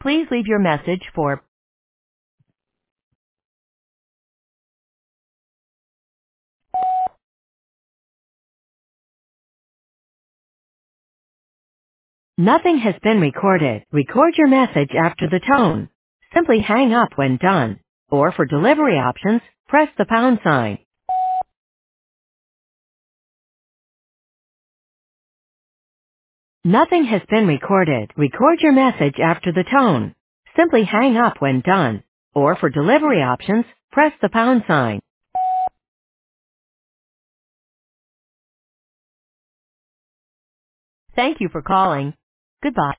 Please leave your message for Nothing has been recorded. Record your message after the tone. Simply hang up when done. Or for delivery options, press the pound sign. Nothing has been recorded. Record your message after the tone. Simply hang up when done. Or for delivery options, press the pound sign. Thank you for calling. Goodbye.